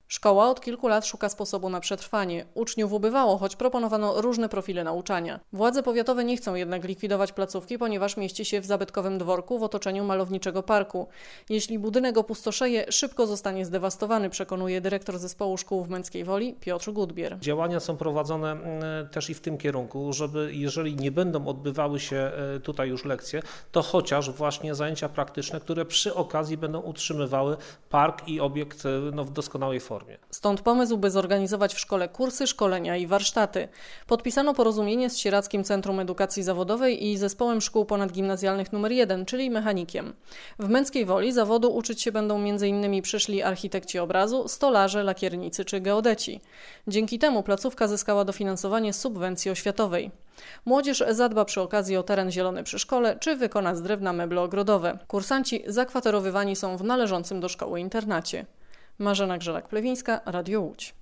Szkoła od kilku lat szuka sposobu na przetrwanie. Uczniów ubywało, choć proponowano różne profile nauczania. Władze powiatowe nie chcą jednak likwidować placówki, ponieważ mieści się w zabytkowym dworku w otoczeniu malowniczego parku. Jeśli budynek opustoszeje, szybko zostanie zdewastowany, przekonuje dyrektor zespołu szkół w Męckiej Woli Piotr Gudbier. Działania są prowadzone też i w tym kierunku, żeby jeżeli nie będą odbywały się tutaj już lekcje, to chociaż właśnie zajęcia praktyczne, które przy okazji będą utrzymywały park i obiekt w doskonałej formie. Stąd pomysł, by zorganizować w szkole kursy, szkolenia i warsztaty. Podpisano porozumienie z Sieradzkim Centrum Edukacji Zawodowej i Zespołem Szkół Ponadgimnazjalnych nr 1, czyli mechanikiem. W Męckiej Woli zawodu uczyć się będą m.in. przyszli architekci obrazu, stolarze, lakiernicy czy geodeci. Dzięki temu placówka zyskała dofinansowanie z subwencji oświatowej. Młodzież zadba przy okazji o teren zielony przy szkole czy wykona z drewna meble ogrodowe. Kursanci zakwaterowywani są w należącym do szkoły internacie. Marzena Grzelak-Plewińska, Radio Łódź.